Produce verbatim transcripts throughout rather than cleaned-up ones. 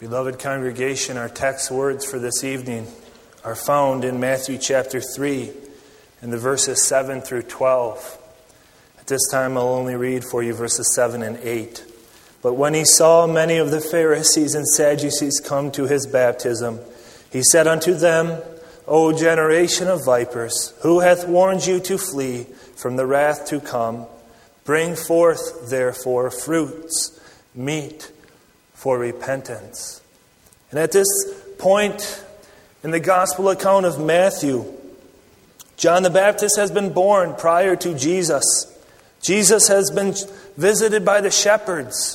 Beloved congregation, our text words for this evening are found in Matthew chapter three, in the verses seven through twelve. At this time, I'll only read for you verses seven and eight. But when he saw many of the Pharisees and Sadducees come to his baptism, he said unto them, O generation of vipers, who hath warned you to flee from the wrath to come? Bring forth, therefore, fruits, meet for repentance. And at this point in the gospel account of Matthew, John the Baptist has been born prior to Jesus. Jesus has been visited by the shepherds.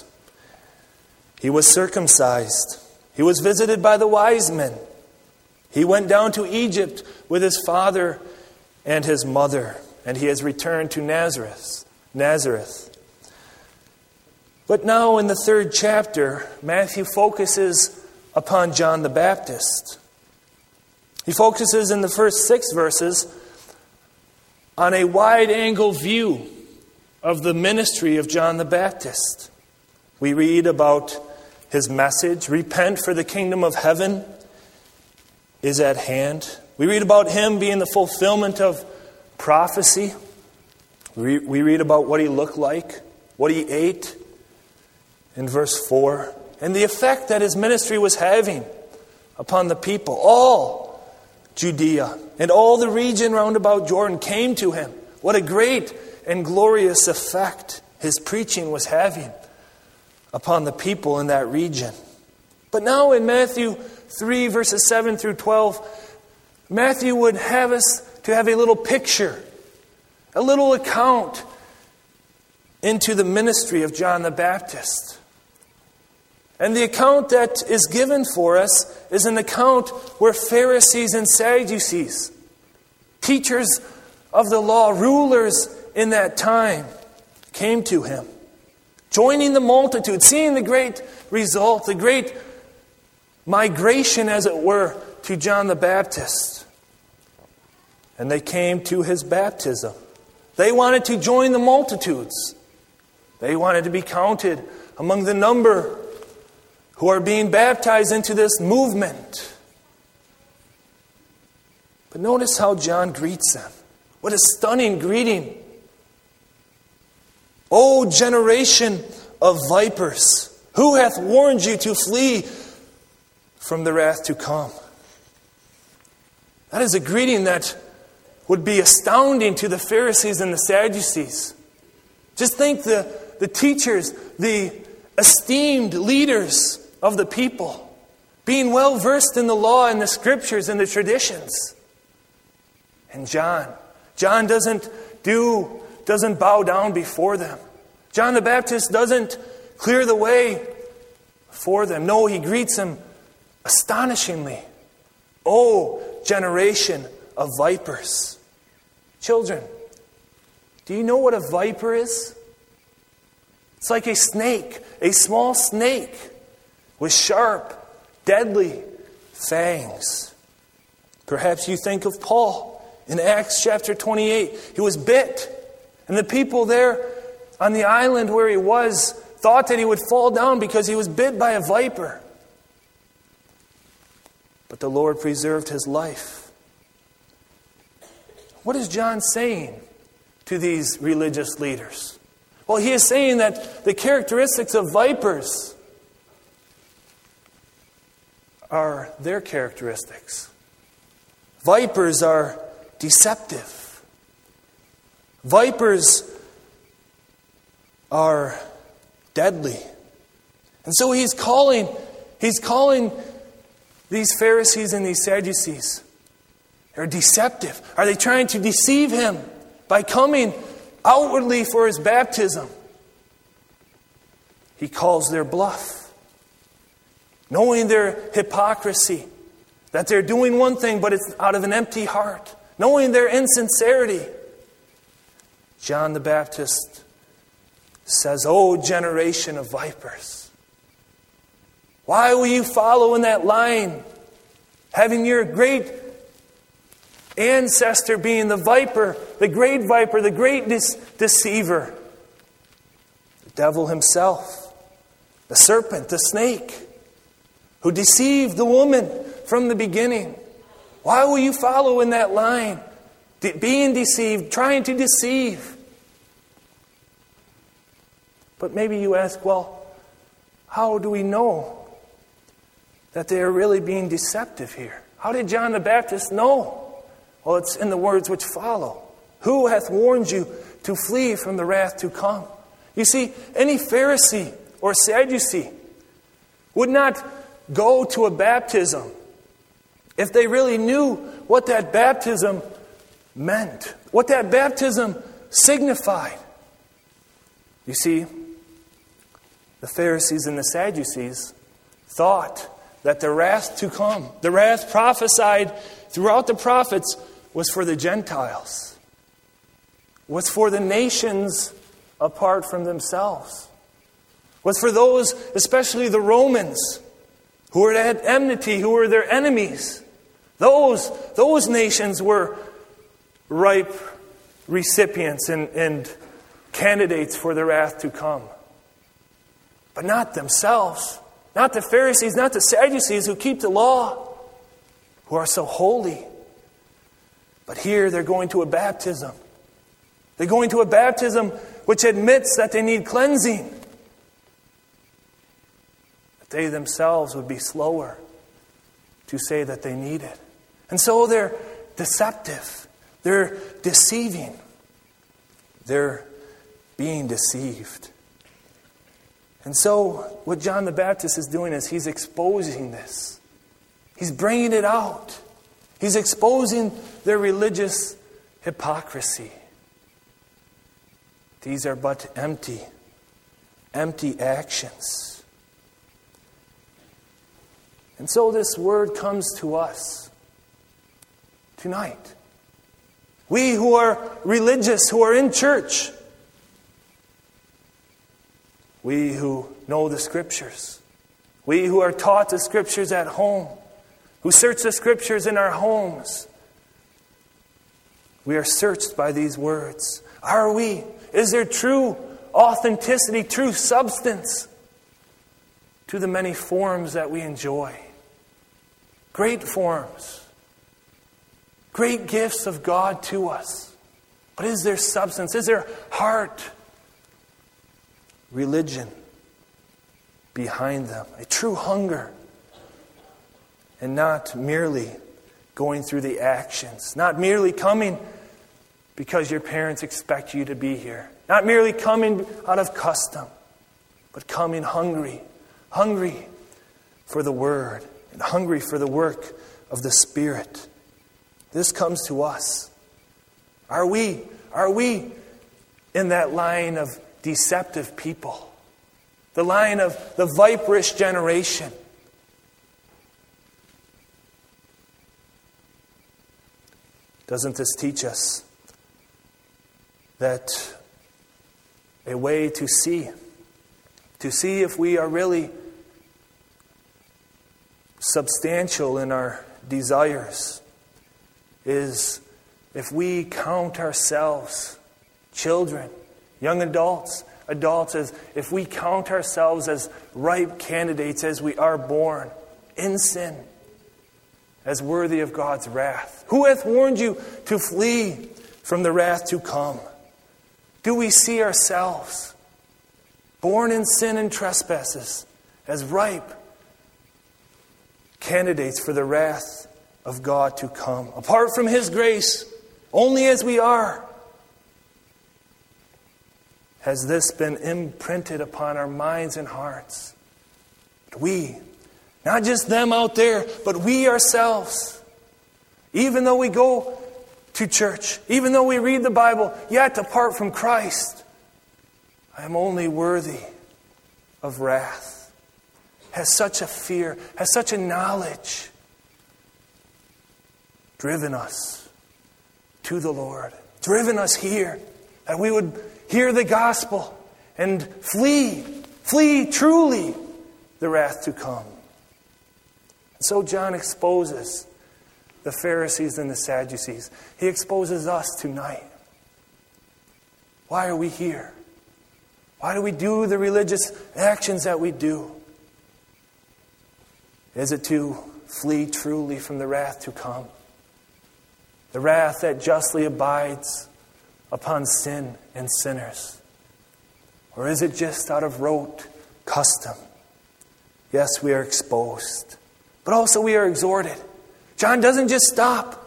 He was circumcised. He was visited by the wise men. He went down to Egypt with his father and his mother, and he has returned to Nazareth. Nazareth. But now in the third chapter, Matthew focuses upon John the Baptist. He focuses in the first six verses on a wide-angle view of the ministry of John the Baptist. We read about his message, repent for the kingdom of heaven is at hand. We read about him being the fulfillment of prophecy. We read about what he looked like, what he ate in verse four, and the effect that his ministry was having upon the people. All Judea and all the region round about Jordan came to him. What a great and glorious effect his preaching was having upon the people in that region. But now in Matthew three, verses seven through twelve, Matthew would have us to have a little picture, a little account into the ministry of John the Baptist. And the account that is given for us is an account where Pharisees and Sadducees, teachers of the law, rulers in that time, came to him, joining the multitude, seeing the great result, the great migration, as it were, to John the Baptist. And they came to his baptism. They wanted to join the multitudes. They wanted to be counted among the number who are being baptized into this movement. But notice how John greets them. What a stunning greeting. O generation of vipers, who hath warned you to flee from the wrath to come? That is a greeting that would be astounding to the Pharisees and the Sadducees. Just think the, the teachers, the esteemed leaders of the people, being well versed in the law and the scriptures and the traditions. And John, John doesn't do, doesn't bow down before them. John the Baptist doesn't clear the way for them. No, he greets them astonishingly. O generation of vipers. Children, do you know what a viper is? It's like a snake, a small snake with sharp, deadly fangs. Perhaps you think of Paul in Acts chapter twenty-eight. He was bit, and the people there on the island where he was thought that he would fall down because he was bit by a viper. But the Lord preserved his life. What is John saying to these religious leaders? Well, he is saying that the characteristics of vipers are their characteristics. Vipers are deceptive. Vipers are deadly. And so he's calling, he's calling these Pharisees and these Sadducees. They're deceptive. Are they trying to deceive him by coming outwardly for his baptism? He calls their bluff. Knowing their hypocrisy, that they're doing one thing but it's out of an empty heart. Knowing their insincerity, John the Baptist says, O generation of vipers, why will you follow in that line, having your great ancestor being the viper, the great viper, the great de- deceiver, the devil himself, the serpent, the snake, who deceived the woman from the beginning. Why will you follow in that line? De- being deceived, trying to deceive. But maybe you ask, well, how do we know that they are really being deceptive here? How did John the Baptist know? Well, it's in the words which follow. Who hath warned you to flee from the wrath to come? You see, any Pharisee or Sadducee would not go to a baptism if they really knew what that baptism meant, what that baptism signified. You see, the Pharisees and the Sadducees thought that the wrath to come, the wrath prophesied throughout the prophets, was for the Gentiles, was for the nations apart from themselves, was for those, especially the Romans, who were at enmity, who were their enemies. Those, those nations were ripe recipients and, and candidates for the wrath to come. But not themselves, not the Pharisees, not the Sadducees who keep the law, who are so holy. But here they're going to a baptism. They're going to a baptism which admits that they need cleansing. But they themselves would be slower to say that they need it. And so they're deceptive. They're deceiving. They're being deceived. And so what John the Baptist is doing is he's exposing this. He's bringing it out. He's exposing their religious hypocrisy. These are but empty, empty actions. And so this word comes to us tonight. We who are religious, who are in church, we who know the Scriptures, we who are taught the Scriptures at home, who search the Scriptures in our homes, we are searched by these words. Are we? Is there true authenticity, true substance to the many forms that we enjoy? Great forms. Great gifts of God to us. But is there substance? Is there heart? Religion behind them. A true hunger. And not merely going through the actions. Not merely coming because your parents expect you to be here. Not merely coming out of custom. But coming hungry. Hungry for the Word. And hungry for the work of the Spirit. This comes to us. Are we, are we in that line of deceptive people? The line of the viperish generation? Doesn't this teach us that a way to see, to see if we are really substantial in our desires, is if we count ourselves, children, young adults, adults, as if we count ourselves as ripe candidates as we are born in sin, as worthy of God's wrath. Who hath warned you to flee from the wrath to come? Do we see ourselves, born in sin and trespasses, as ripe candidates for the wrath of God to come? Apart from His grace, only as we are, has this been imprinted upon our minds and hearts. We, not just them out there, but we ourselves, even though we go to church, even though we read the Bible, yet apart from Christ, I am only worthy of wrath. Has such a fear, has such a knowledge driven us to the Lord, driven us here, that we would hear the gospel and flee, flee truly the wrath to come. And so John exposes the Pharisees and the Sadducees. He exposes us tonight. Why are we here? Why do we do the religious actions that we do? Is it to flee truly from the wrath to come? The wrath that justly abides upon sin and sinners? Or is it just out of rote custom? Yes, we are exposed, but also we are exhorted. John doesn't just stop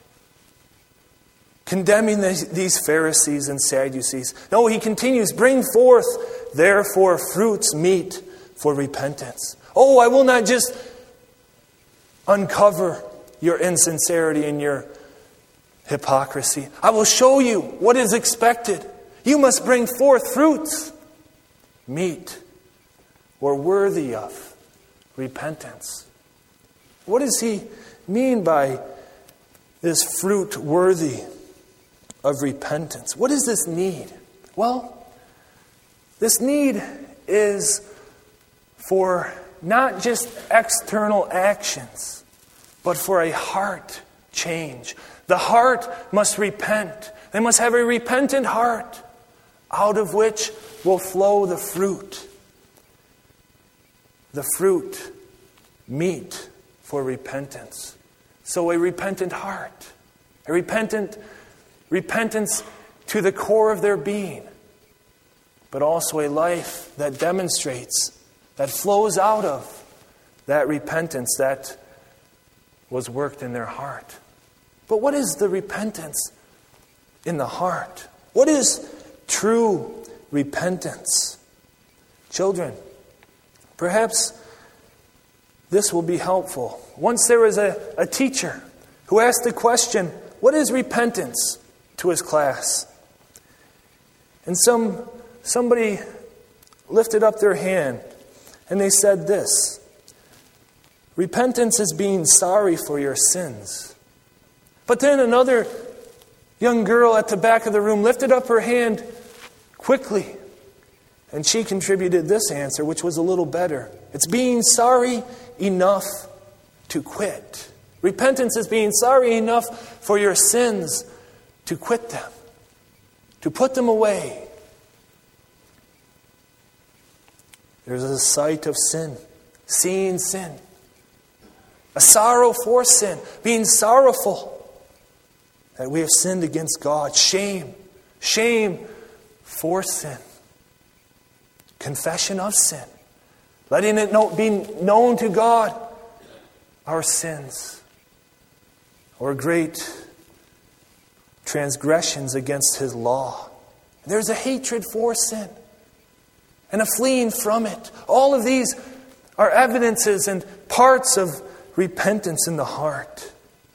condemning these Pharisees and Sadducees. No, he continues, bring forth, therefore, fruits meet for repentance. Oh, I will not just uncover your insincerity and your hypocrisy. I will show you what is expected. You must bring forth fruits meet or worthy of repentance. What does he mean by this fruit worthy of repentance? What is this need? Well, this need is for not just external actions, but for a heart change. The heart must repent. They must have a repentant heart, out of which will flow the fruit. The fruit meet for repentance. So a repentant heart, a repentant repentance to the core of their being, but also a life that demonstrates, that flows out of that repentance that was worked in their heart. But what is the repentance in the heart? What is true repentance? Children, perhaps this will be helpful. Once there was a, a teacher who asked the question, what is repentance, to his class? And some somebody lifted up their hand and they said this: repentance is being sorry for your sins. But then another young girl at the back of the room lifted up her hand quickly, and she contributed this answer, which was a little better. It's being sorry enough to quit. Repentance is being sorry enough for your sins to quit them, to put them away. There's a sight of sin, seeing sin, a sorrow for sin, being sorrowful that we have sinned against God. Shame, shame for sin, confession of sin, letting it be known to God our sins, or great transgressions against His law. There's a hatred for sin and a fleeing from it. All of these are evidences and parts of repentance in the heart.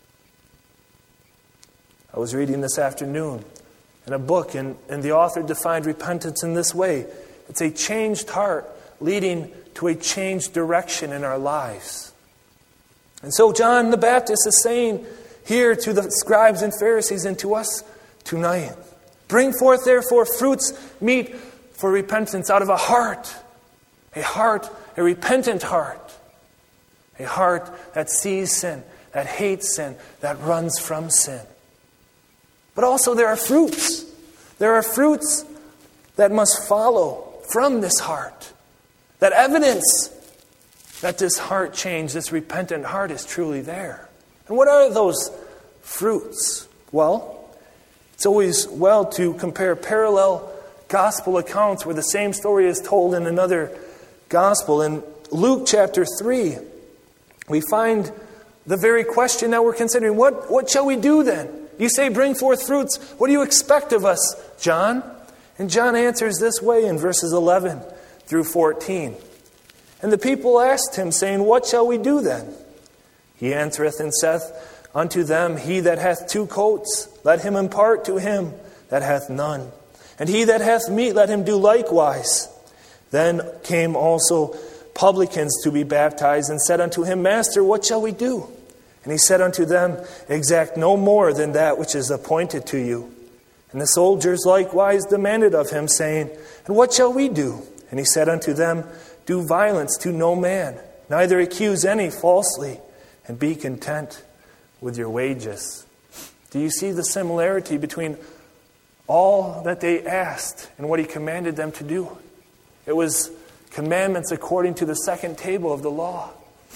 I was reading this afternoon in a book, and, and the author defined repentance in this way. It's a changed heart leading to a changed direction in our lives. And so John the Baptist is saying here to the scribes and Pharisees and to us tonight, bring forth therefore fruits meet for repentance out of a heart, a heart, a repentant heart, a heart that sees sin, that hates sin, that runs from sin. But also there are fruits. There are fruits that must follow from this heart, that evidence that this heart change, this repentant heart is truly there. And what are those fruits? Well, it's always well to compare parallel gospel accounts where the same story is told in another gospel. In Luke chapter three, we find the very question that we're considering. What, what shall we do then? You say, bring forth fruits. What do you expect of us, John? And John answers this way in verses eleven through fourteen. And the people asked him, saying, what shall we do then? He answereth and saith unto them, he that hath two coats, let him impart to him that hath none. And he that hath meat, let him do likewise. Then came also publicans to be baptized, and said unto him, Master, what shall we do? And he said unto them, exact no more than that which is appointed to you. And the soldiers likewise demanded of him, saying, and what shall we do? And he said unto them, do violence to no man, neither accuse any falsely, and be content with your wages. Do you see the similarity between all that they asked and what he commanded them to do? It was commandments according to the second table of the law.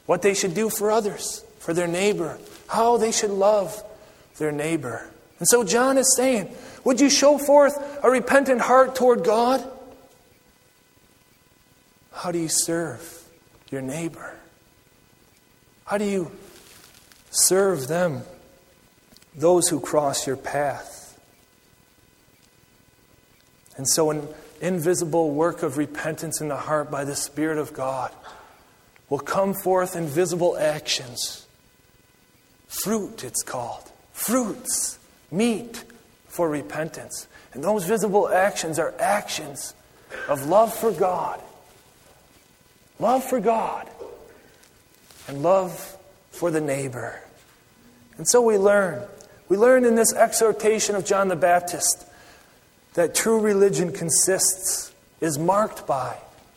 what they should do for others, for their neighbor, how they should love their neighbor. And so John is saying, would you show forth a repentant heart toward God? How do you serve your neighbor? How do you serve them, those who cross your path? And so an invisible work of repentance in the heart by the Spirit of God will come forth in visible actions. Fruit, it's called. Fruits, meat for repentance. And those visible actions are actions of love for God. Love for God. And love for the neighbor. And so we learn. We learn in this exhortation of John the Baptist that true religion consists, is marked by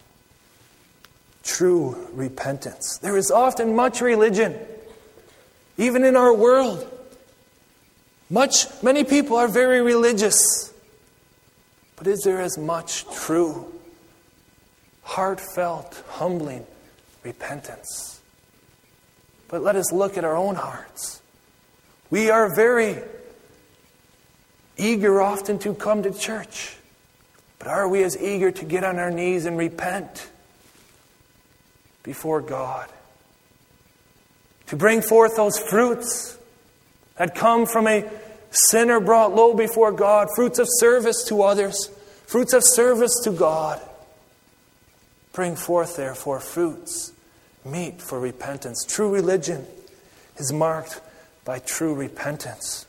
true repentance. There is often much religion, even in our world. Much, many people are very religious. But is there as much true, heartfelt, humbling repentance? But let us look at our own hearts. We are very eager often to come to church. But are we as eager to get on our knees and repent before God? To bring forth those fruits that come from a sinner brought low before God, fruits of service to others, fruits of service to God. Bring forth, therefore, fruits, meet for repentance. True religion is marked by true repentance.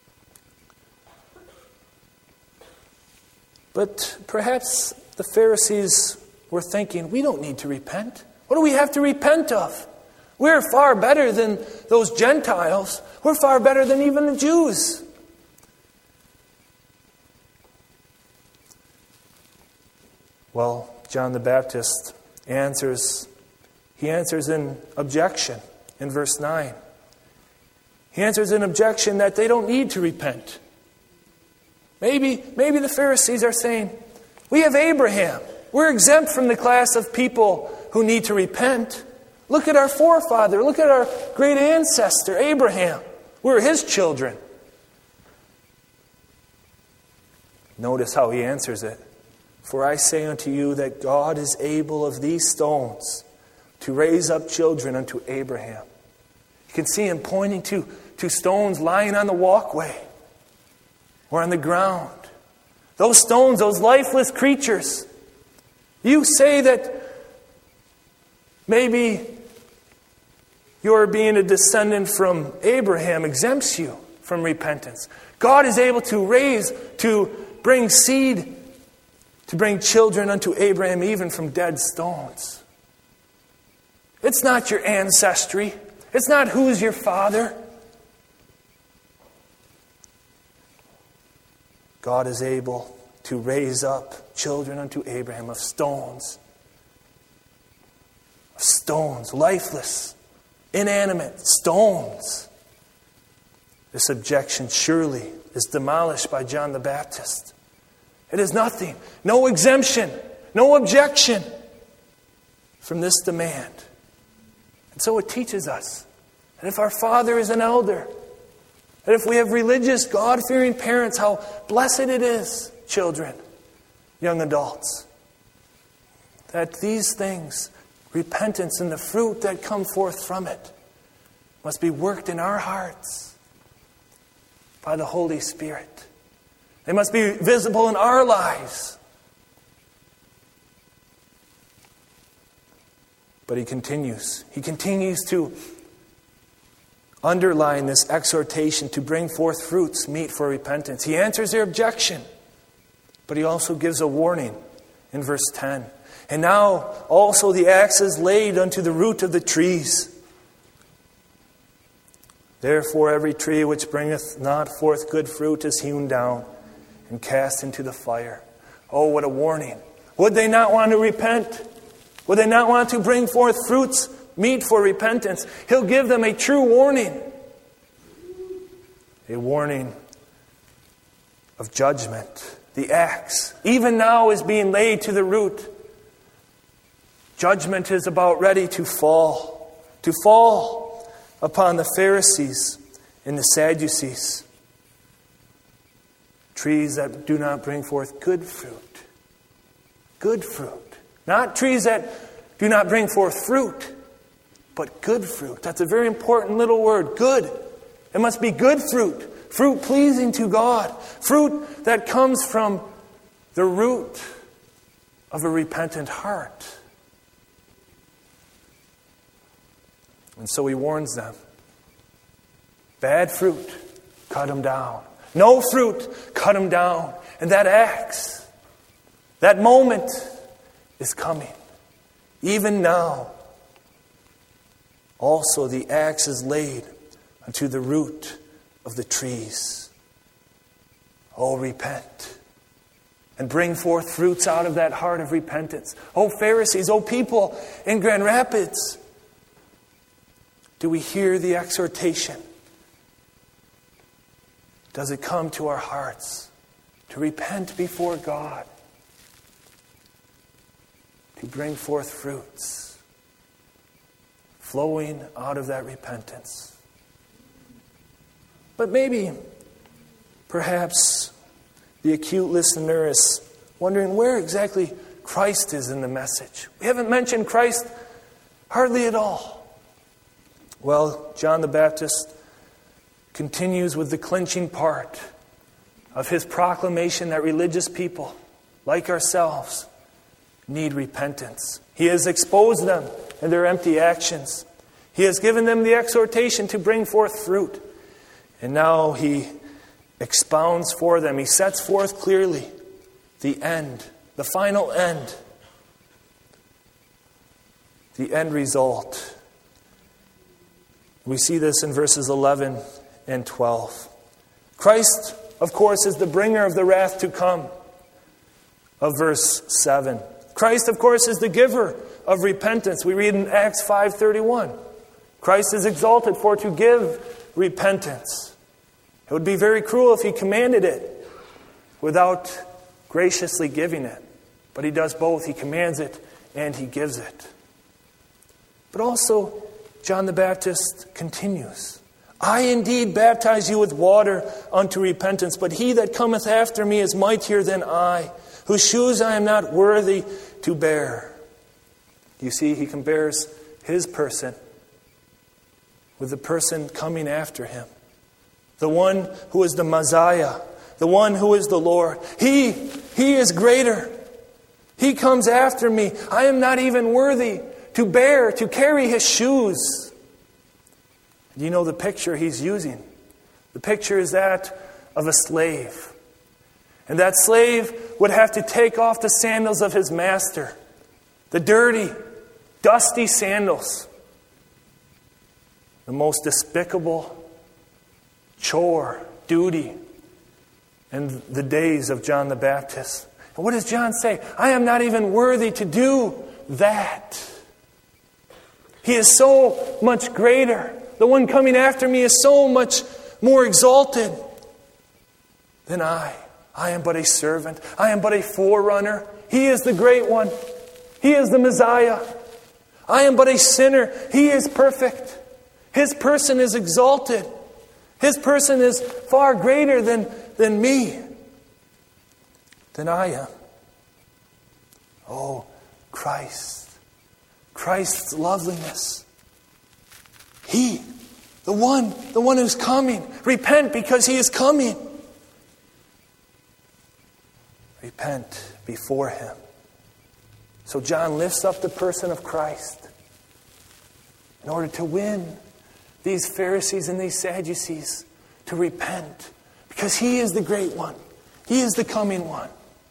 But perhaps the Pharisees were thinking, we don't need to repent. What do we have to repent of? We're far better than those Gentiles. We're far better than even the Jews. Well, John the Baptist answers, he answers in objection in verse nine. He answers in objection that they don't need to repent. Maybe, maybe the Pharisees are saying, we have Abraham. We're exempt from the class of people who need to repent. Look at our forefather. Look at our great ancestor, Abraham. We're his children. Notice how he answers it. For I say unto you that God is able of these stones to raise up children unto Abraham. You can see him pointing to, to stones lying on the walkway or on the ground. Those stones, those lifeless creatures. You say that maybe your being a descendant from Abraham exempts you from repentance. God is able to raise, to bring seed, to bring children unto Abraham even from dead stones. It's not your ancestry. It's not who's your father. God is able to raise up children unto Abraham of stones. Of stones, lifeless, inanimate stones. This objection surely is demolished by John the Baptist. It is nothing, no exemption, no objection from this demand. And so it teaches us that if our father is an elder, that if we have religious, God-fearing parents, how blessed it is, children, young adults, that these things, repentance and the fruit that come forth from it, must be worked in our hearts by the Holy Spirit. They must be visible in our lives. But he continues. He continues to underline this exhortation to bring forth fruits meet for repentance. He answers their objection, but he also gives a warning in verse ten. And now also the axe is laid unto the root of the trees. Therefore every tree which bringeth not forth good fruit is hewn down and cast into the fire. Oh, what a warning. Would they not want to repent? Would they not want to bring forth fruits meet for repentance? He'll give them a true warning. A warning of judgment. The axe, even now, is being laid to the root. Judgment is about ready to fall. to fall upon the Pharisees and the Sadducees. Trees that do not bring forth good fruit. Good fruit. Not trees that do not bring forth fruit, but good fruit. That's a very important little word, good. It must be good fruit. Fruit pleasing to God. Fruit that comes from the root of a repentant heart. And so he warns them. Bad fruit, cut them down. No fruit, cut them down. And that axe, that moment is coming. Even now. Also the axe is laid unto the root of the trees. Oh, repent. And bring forth fruits out of that heart of repentance. Oh, Pharisees, oh, people in Grand Rapids. Do we hear the exhortation? Does it come to our hearts to repent before God? To bring forth fruits flowing out of that repentance. But maybe, perhaps, the acute listener is wondering where exactly Christ is in the message. We haven't mentioned Christ hardly at all. Well, John the Baptist continues with the clinching part of his proclamation that religious people, like ourselves, need repentance. He has exposed them in their empty actions. He has given them the exhortation to bring forth fruit. And now he expounds for them. He sets forth clearly the end, the final end, the end result. We see this in verses eleven and twelve. Christ, of course, is the bringer of the wrath to come, of verse seven. Christ, of course, is the giver of repentance. We read in Acts five thirty-one. Christ is exalted for to give repentance. It would be very cruel if he commanded it without graciously giving it. But he does both. He commands it and he gives it. But also, John the Baptist continues. I indeed baptize you with water unto repentance, but he that cometh after me is mightier than I, whose shoes I am not worthy to bear. You see, he compares his person with the person coming after him. The one who is the Messiah, the one who is the Lord. He, he is greater. He comes after me. I am not even worthy to bear, to carry his shoes. Do you know the picture he's using? The picture is that of a slave. And that slave would have to take off the sandals of his master. The dirty, dusty sandals. The most despicable chore, duty, in the days of John the Baptist. And what does John say? I am not even worthy to do that. He is so much greater. The one coming after me is so much more exalted than I. I am but a servant. I am but a forerunner. He is the great one. He is the Messiah. I am but a sinner. He is perfect. His person is exalted. His person is far greater than, than me, than I am. Oh, Christ. Christ's loveliness. He, the one, the one who's coming. Repent because he is coming. Repent before him. So John lifts up the person of Christ in order to win these Pharisees and these Sadducees to repent. Because he is the great one. He is the coming one.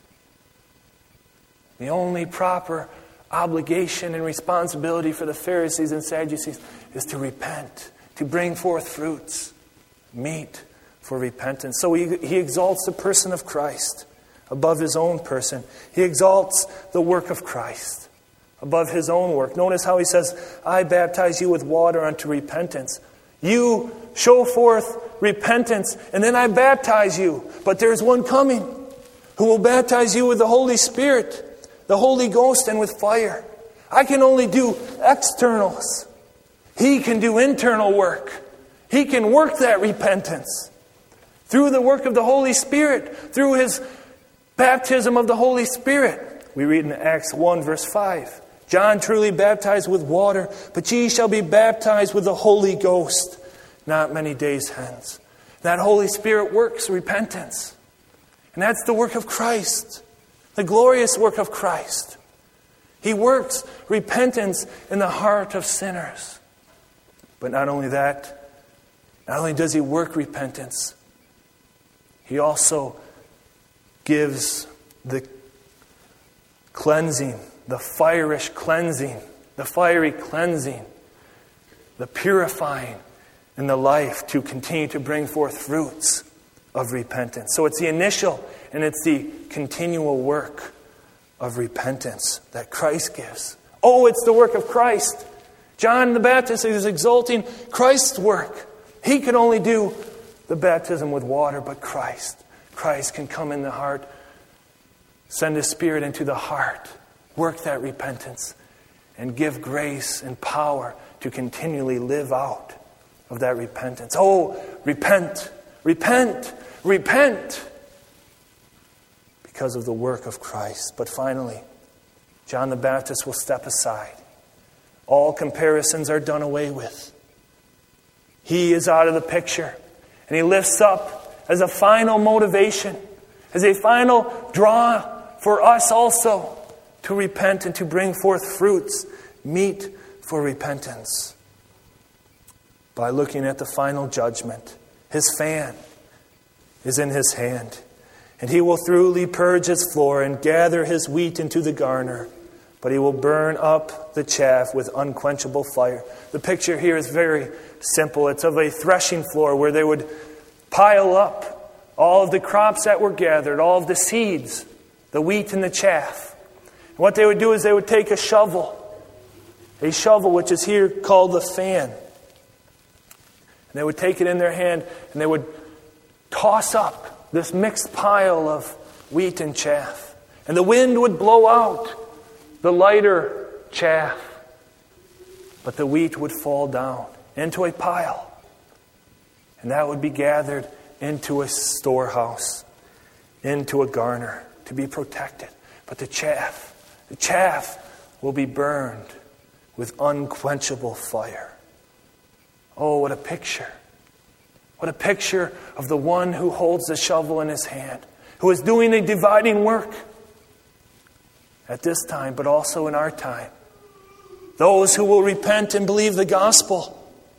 The only proper obligation and responsibility for the Pharisees and Sadducees is to repent, to bring forth fruits, meat for repentance. So he, he exalts the person of Christ above his own person. He exalts the work of Christ above his own work. Notice how he says, I baptize you with water unto repentance. You show forth repentance, and then I baptize you. But there's one coming who will baptize you with the Holy Spirit, the Holy Ghost, and with fire. I can only do externals. He can do internal work. He can work that repentance through the work of the Holy Spirit, through His baptism of the Holy Spirit. We read in Acts one verse five. John truly baptized with water, but ye shall be baptized with the Holy Ghost not many days hence. That Holy Spirit works repentance. And that's the work of Christ, the glorious work of Christ. He works repentance in the heart of sinners. But not only that, not only does He work repentance, He also gives the cleansing, the firish cleansing, the fiery cleansing, the purifying in the life to continue to bring forth fruits of repentance. So it's the initial and it's the continual work of repentance that Christ gives. Oh, it's the work of Christ. John the Baptist is exalting Christ's work. He could only do the baptism with water, but Christ. Christ can come in the heart, send His Spirit into the heart, work that repentance, and give grace and power to continually live out of that repentance. Oh, repent, repent, repent, because of the work of Christ. But finally, John the Baptist will step aside. All comparisons are done away with. He is out of the picture, and He lifts up as a final motivation, as a final draw for us also to repent and to bring forth fruits, meet for repentance. By looking at the final judgment, His fan is in His hand, and He will thoroughly purge His floor and gather His wheat into the garner, but He will burn up the chaff with unquenchable fire. The picture here is very simple. It's of a threshing floor where they would pile up all of the crops that were gathered, all of the seeds, the wheat and the chaff. And what they would do is they would take a shovel, a shovel which is here called the fan. And they would take it in their hand and they would toss up this mixed pile of wheat and chaff. And the wind would blow out the lighter chaff, but the wheat would fall down into a pile. And that would be gathered into a storehouse, into a garner to be protected. But the chaff, the chaff will be burned with unquenchable fire. Oh, what a picture. What a picture of the one who holds the shovel in his hand, who is doing a dividing work at this time, but also in our time. Those who will repent and believe the gospel,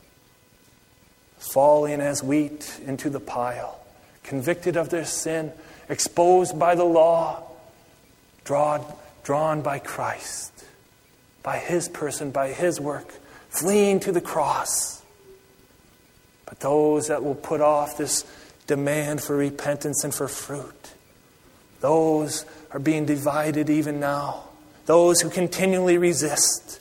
falling as wheat into the pile, convicted of their sin, exposed by the law, drawn, drawn by Christ, by His person, by His work, fleeing to the cross. But those that will put off this demand for repentance and for fruit, those are being divided even now. Those who continually resist.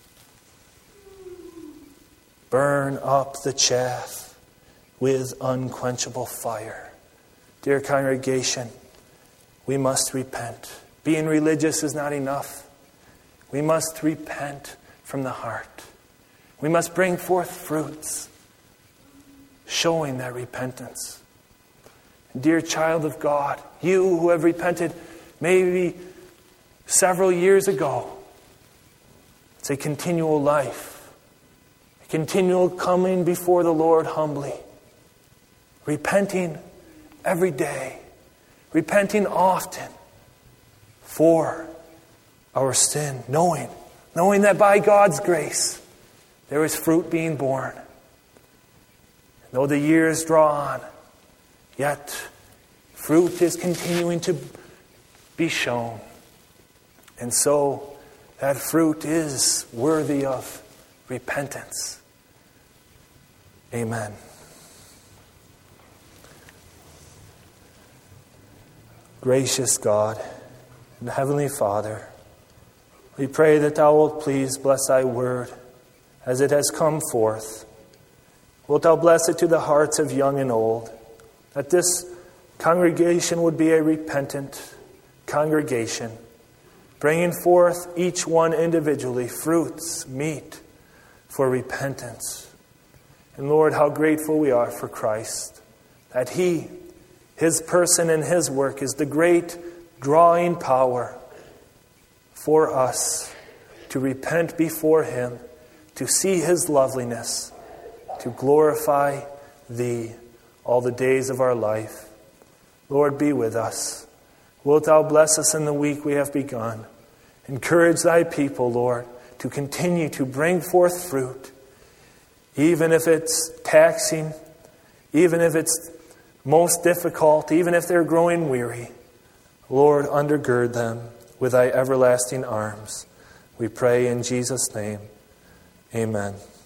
Burn up the chaff with unquenchable fire. Dear congregation, we must repent. Being religious is not enough. We must repent from the heart. We must bring forth fruits showing that repentance. Dear child of God, you who have repented maybe several years ago, it's a continual life, a continual coming before the Lord humbly, repenting every day, repenting often for our sin, knowing, knowing that by God's grace there is fruit being borne. Though the years draw on, yet fruit is continuing to be shown. And so that fruit is worthy of repentance. Amen. Gracious God and Heavenly Father, we pray that Thou wilt please bless Thy word as it has come forth. Wilt Thou bless it to the hearts of young and old, that this congregation would be a repentant congregation, bringing forth each one individually fruits, meet for repentance. And Lord, how grateful we are for Christ, that He, His person and His work is the great drawing power for us to repent before Him, to see His loveliness, to glorify Thee all the days of our life. Lord, be with us. Wilt Thou bless us in the week we have begun. Encourage Thy people, Lord, to continue to bring forth fruit, even if it's taxing, even if it's most difficult, even if they're growing weary. Lord, undergird them with Thy everlasting arms. We pray in Jesus' name. Amen.